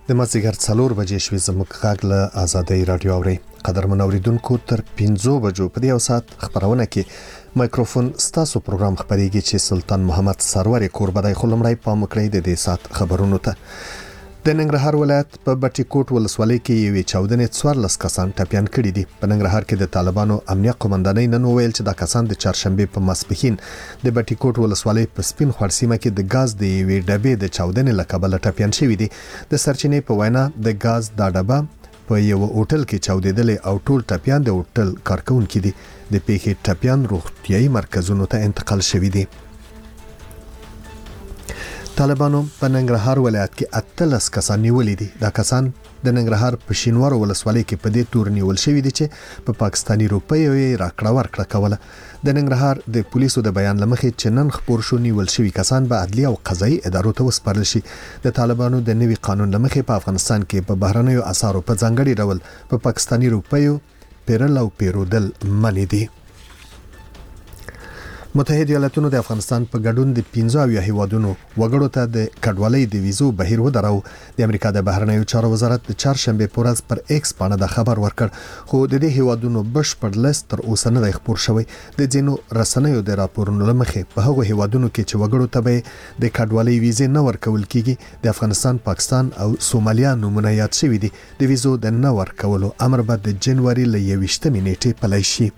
د مازیګر 4 بجې شوې زموږ غږ له آزادۍ رادیو اوري. قدرمن اوریدونکو تر 5 بجو په دې ساعت خبرونه کې مایکروفون ستاسو پروګرام خبريږي چې سلطان محمد سرور کوربدای خلمړی په مکړې د دې ساعت خبرونو ته. د ننګرهار ولایت په بټي کوټ ولسوالۍ کې یوې چاودنې 14 کسان ټپيان کړي دي. په ننګرهار کې د طالبانو امنیه قومندانۍ نن ویل چې دا کسان د چهارشنبه په ماسپښین د بټي کوټ ولسوالۍ په سپین خور سیمه کې د غاز د یوې ډبې د چاودنې لکبل ټپيان شوي دي. د سرچینې په وینا د غاز د ډبه په یو هوټل کې چاودېدل او ټول ټپيان د هوټل کارکونکو دي. د پیښې ټپيان روغتيایي مرکزونو ته انتقال شوي دي. طالبانو په ننګرهار ولایت کې 18 کسان نیولې دي. دا کسان د ننګرهار په شینوار ولسوالۍ کې په دې تور نیول شوی دي چې په پاکستاني روپیو یې راکړه ورکړه کوله. د ننګرهار د پولیسو د بیان لمخې چې نن خبر شو نیول شوی کسان به عدلي او قضایي ادارو ته وسپارل شي. د طالبانو د نوي قانون لمخې په افغانستان کې په بهرنیو اسعارو په ځانګړي ډول په پاکستاني روپیو پیرل او پیرودل منع دي. متحده ایالاتونو د افغانستان په ګډون د 15 هیوادونو وګړو ته د کډوالۍ د ویزو بهیر ودرو. د امریکا د بهرنیو چارو وزارت د چهارشنبه په ورځ پر ایکس باندې د خبر ورکړ، خو د دې هیوادونو بشپړ لیست تر اوسه نه خبر شوی. د ځینو رسنیو د راپورونو لمخې په هغو هیوادونو کې چې وګړو ته به د کډوالۍ ویزې نه ورکول کیږي د افغانستان، پاکستان او سومالیا نمونه یاد شوی دي. د ویزو د نه ورکولو امر به د جنوري ل 21 نیټې پلی شي.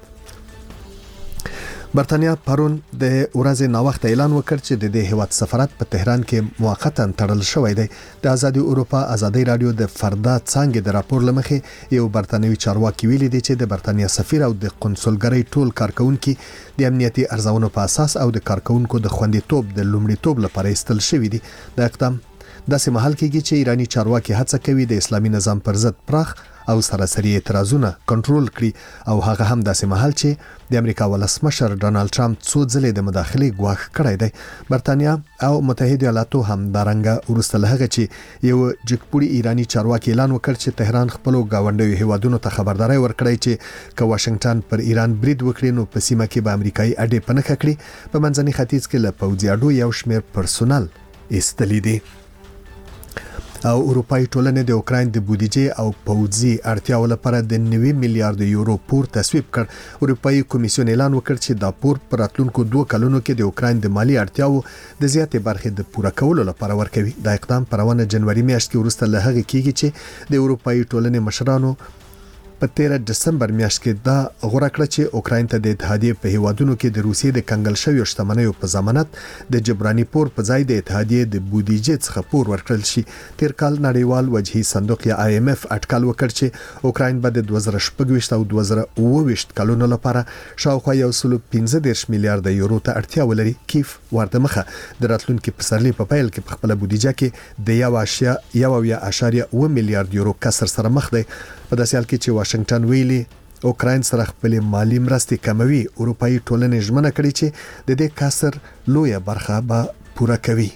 برتانیا پرون د ورځې نا وخت اعلان وکړ چې د دې هیواد سفارت په تهران کې موقتا تړل شوی دی. د آزادي اروپا آزادۍ رادیو د فردا څنګه د راپور لمخې یو برتانوي چارواکي ویلي دی چې د برتانیا سفیر او د قونسلګرۍ ټول کارکونکو د امنیتي ارزونو په اساس او د کارکونکو د خوندیتوب د لومړیتوب لپاره استل شوی دی. د اقدام داسې محل کېږي چې ایرانی چارواکي هڅه کوي د اسلامي نظام پر ضد پراخ او سراسري اعتراضونه کنټرول کړي او هغه هم داسې محل چې د امریکا ولسمشر ډونالد ټرمپ څو ځلې د مداخلې غواړ کړی دی. برتانیا او متحده ایالاتو هم دارنګه ورسته لهغه چې یو جګپوړي ایرانی چارواکي اعلان وکړ چې تهران خپل غاونډیو هیوادونو ته خبرداري ورکړي چې که واشنگټن پر ایران برید وکړي نو په سیمه کې به امریکایي اډې پنهخ کړي. په منځني ختیځ کې له پوځي اډو یو شمېر پرسونل استلی دي. او اروپאי ټولنې د اوکراین د بودیجې او پوځي اړتیاو لپاره د 9 میلیارډ یورو پور تصویب کړ. اروپאי کمیسیون اعلان وکړ چې دا پور پر راتلونکو 2 کلونو کې د اوکراین د مالی اړتیاو د زیاتې برخې د پوره کولو لپاره ورکوي. دا اقدام پر 1 جنوري میاشت کې ورسته له هغه کېږي چې د اروپאי ټولنې مشرانو په 13 دسمبر میاشت کې دا غوړه کړه چې اوکراین ته د اتحادیې په هیوادونو کې د روسیې د کنګل شویو شتمنیو په ضمانت د جبراني پور په ځای د اتحادیې د بودیجې څخه پور ورکړل شي. تیر کال نړیوال وجهي صندوق یا IMF اټکل وکړ چې اوکراین به د 2024 او 2028 کلونو لپاره شاوخوا 115 میلیارډ یورو ته اړتیا ولري. کیف ورته مخه د راتلونکو پسرلي په پیل کې په خپل بودیجه کې د 1.1 میلیارډ یورو کسر سره مخ دی. په داسې حال کې چې واشنگټن ویلي اوکراین سره خپل مالی مرستې کموي، اروپאי ټولنې ژمنه کړې چې د دې کسر لویه برخه به پوره کوي.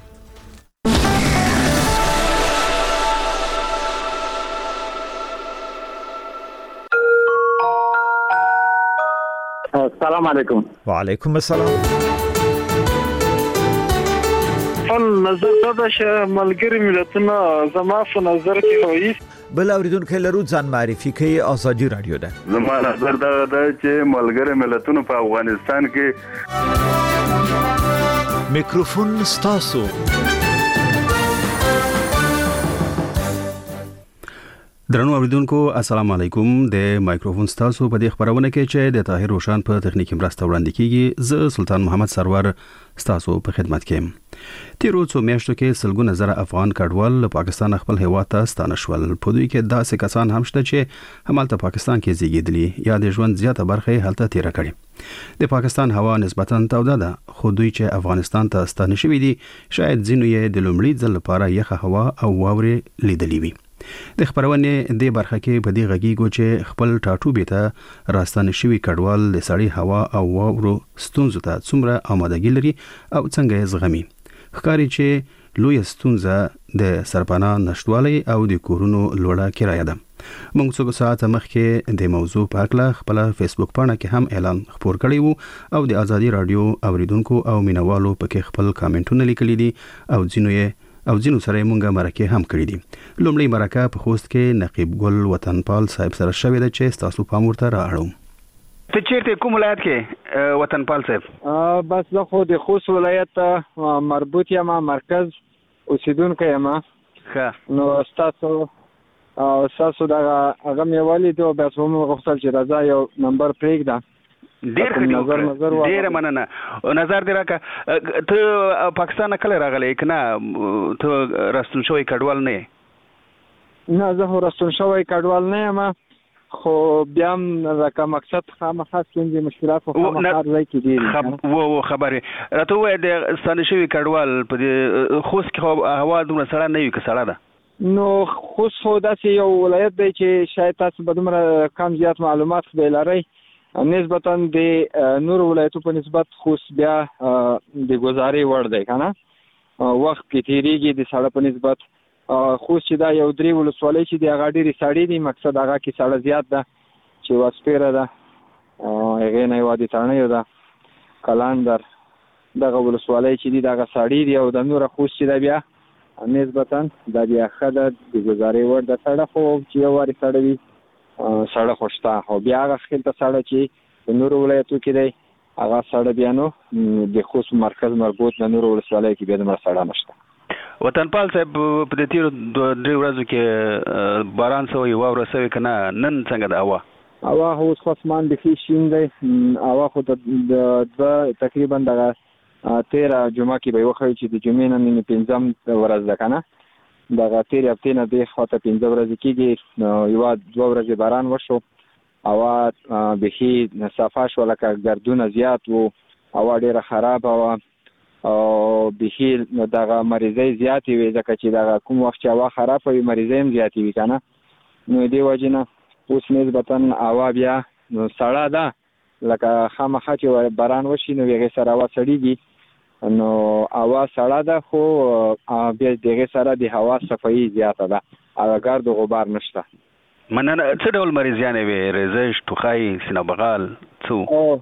السلام علیکم. وعلیکم السلام. نظر دا چې ملګری ملتونه زما په نظر کې وایي بل اوریدونکو لرو ځان معرفي کوي. آزادي رادیو ده. زما نظر دا چې ملګری ملتونه په افغانستان کې میکروفون ستاسو. درنو اوریدونکو السلام علیکم. د مایکروفون ستاسو په دې خبرونه کې چې د طاهر روشان په تخنیکی مرسته وړاندې کیږي. زه سلطان محمد سرور ستاسو په خدمت کې. تیرو څو میاشتو کې سلګونه زره افغان کډوال له پاکستان خپل هیواد ته ستانه شول. په دوی کې داسې کسان هم شته چې همالته پاکستان کې زیږیدلي یا د ژوند زیاته برخه هلته تیر کړي. د پاکستان هوا نسبتاً توده ده، خو دوی چې افغانستان ته ستانه شوي دي شاید ځینو یې د لومړي ځل لپاره یخه هوا او واورې لیدلې وي. د خبرونې د برخه کې په دې غږیږو چې خپل ټاټوبې ته راستانه شوي کډوال د سړی هوا او واورو ستونزو ته څومره آمادګي لري او څنګه یې زغمي. ښکاري چې لوی ستونزه د سرپناه نشټوالي او د کورونو لوړه کرایه ده. موږ څو ساعت مخکې د موضوع په اړه خپل فیسبوک پاڼه کې هم اعلان خپور کړی وو او د آزادي رادیو اوریدونکو او مینوالو پکې خپل کامنټونه لیکلي دي او ځینو یې او ځینو سره مونږه مرکه هم کړې دي. لومړی مرکه په خوست کې نقیب ګل وطنپال صاحب سره شوې ده چې تاسو پام ورته راوړم. ته چیرته کوم ولایت کې وطنپال صاحب؟ بس زه خو د خوست ولایت مربوط یم، مرکز اوسیدونکی یم. نو تاسو دا هغه مې ولید او بس هم غوښتل چې راځه یو نمبر پرېږده. ډېر ښه دی، ډېره مننه. نظر دې راکړه، ته پاکستان کله راغلی که نه ته راستون شوی کډوال نه یې؟ نه زه خو راستون شوی کډوال نه یم، خو بیا هم لکه مقصد خامخا ستونزې مشکلات خو خامخا هر ځای کې ډېر دي. خبرې راته ووایه د ستانه شوي کډوال په دې خوست کې خو هوا دومره سړه نه وي که سړه ده؟ نو خوست خو داسې یو ولایت دی چې شاید تاسو به دومره کم زیات معلومات به لرئ نسبتا د نورو ولایتو په نسبت خوست بیا د ګزارې وړ دی که نه، وخت کې تېرېږي د سړه په نسبت. خوست چې دا یو 3 ولسوالۍ چې دی هغه ډېرې سړې دي، مقصد هغه کې سړه زیات ده چې وسپېره ده، هغې نه یې وادي تڼیو ده، کلاندر، دغه ولسوالۍ چې دي دغه سړې دي، او د نوره خوست چې ده بیا نسبتا دا بیا ښه ده د ګزارې وړ ده. سړه خو چې یو وارې سړه وي سړه خو شته، خو بیا هغه خیل ته سړه چې د نورو ولایتو کې دی هغه سړه بیا نو د خوست مرکز مربوط د نورو ولسوالیو کې بیا دومره سړه نشته. وطنپال صاحب په دې تیرو 2 ورځو کې باران سوی واوره سوی که نه؟ نن څنګه ده هوا؟ هوا خو اوس خو اسمان بیخي شین دی، هوا خو د تقریبا دغه 13 جمعه کې به یې وښیي چې د جمعې نه نن 5م ورځ ده که نه، دغه تېرې هفتې نه دې خواته 15 ورځې کېږي، یوه 2 ورځې باران وشو، هوا بیخي صفا شوه، لکه ګردونه زیات وو، هوا ډېره خرابه وه او بیخي دغه مریضۍ زیاتې وي، ځکه چې دغه کوم وخت چې هوا خرابه وي مریضۍ هم زیاتې وي که نه. نو دې وجې نه اوس نسبتا هوا بیا سړه ده، لکه خامخا چې باران وشي نو هغې سره هوا سړېږي، نو هوا سړه ده، خو بیا د هغې سره د هوا صفایي زیاته ده، هغه ګرد و غبار نشته. مننه. څه ډول مریضیانې وې؟ ریزش، ټوخی، سینه بغال، څه؟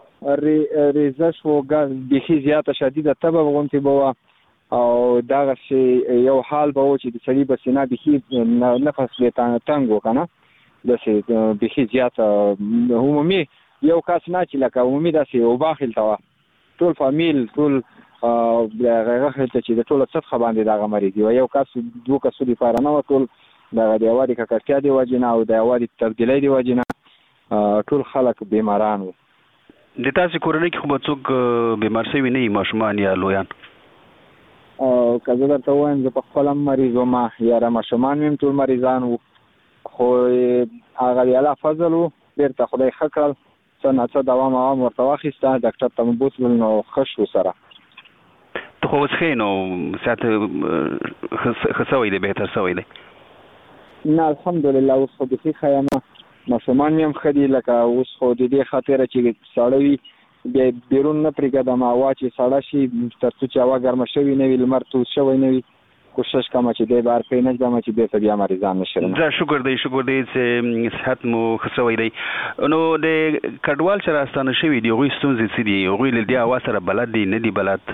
ریزش و بیخي زیاته شدیده تبه غوندې به وه، او دغسې یو حال به و چې د سړي به سینه بیخي نفس به تنګ و که نه، داسې بیخي زیاته عمومي یو کس نه چې لکه عمومي داسې وبا خلته وه، ټول فامیل ټول هغه خلته چې د ټوله سطحه باندې دغه مریض وه، یو کس 2 کسو دپاره نه وه، ټول دغه د هوا د ککړتیا د وجې نه او د هوا د تبدیلۍ د وجې نه ټول خلک بیماران وو. د تاسې کورنۍ کې خو به څوک بیمار شوي نه وي، ماشومان یا لویان؟ که زه درته ووایم زه په خپله هم مریض وم، یاره ماشومان مې هم ټول مریضان وو، خو هغه د الله فضل وو، بېرته خدای ښه کړل، څه نه څه دوام عوام ورته واخیسته، ډاکټر ته مو بوتلل نو ښه شو سره. ته خو اوس ښې نو صحت ښه سوی دی، بهتر سوی دی؟ نه الحمدلله اوس خو بیخي ښه یم، ماشومان مې هم ښه دي، لکه اوس خو د دې خاطره چې ساړه وي بیا بیرون نه پرېږدم، هوا چې ساړه شي تر څو چې هوا ګرمه شوي نه وي، لمر تود شوی نه وی، کوشش کوم چې دی بهر پرې نه ږدم چې بېرته بیا مریضان نه شم. شکر دی چې صحت مو ښه سوی دی. نو د کډوال چې راستانه شوي دي هغوی ستونزې څه دي؟ هغوی له دې هوا سره بلد دي نه دي بلد؟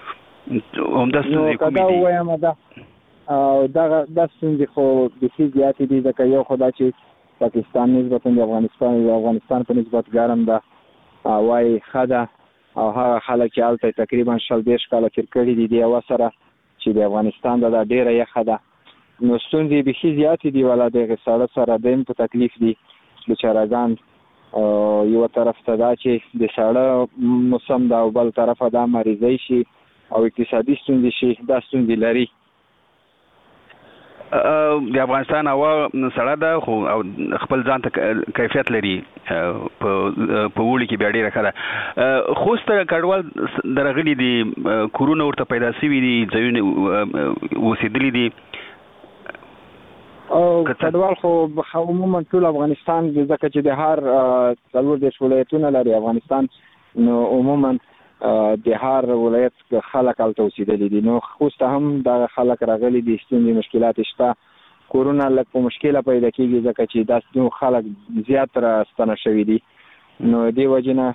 همدا ستونزې کومې دي؟ نو که دا ووایم دا ستونزې خو بیخي زیاتې دي، ځکه یو خو دا چې پاکستان نسبتا د افغانستان په نسبت ګرم ده، هوا یې ښه ده، او هغه خلک چې هلته تقریبا 20 کاله تېر کړي دي د هوا سره چې د افغانستان ده دا ډېره یخه ده، نو ستونزې بیخي زیاتې دي، والا د هغې ساړه سره دویم په تکلیف دي بېچارهګان. یوه طرف ته دا چې د ساړه موسم ده او بل طرفه دا مریضۍ شي او اقتصادي ستونزې شي، دا ستونزې لري. د افغانستان هوا سړه ده خو خپل ځان ته کیفیت لري، په اوړي کې بیا ډېره ښه ده. خوست ته کډوال درغلي دي، کورونه ورته پیدا شوي دي، ځایونه اوسېدلي دي. کډوال خو عموما ټول افغانستان ځکه چې د هر 4 ولایتونه لري افغانستان، نو عموما د هر ولایت خلک هلته اوسېدلي دي، نو خوست هم دغه خلک راغلي دي، ستونزې مشکلات شته، کورونه لږ په مشکله پیدا کېږي ځکه چې دا خلک زیات راستنه شوي دي، نو دې وجې نه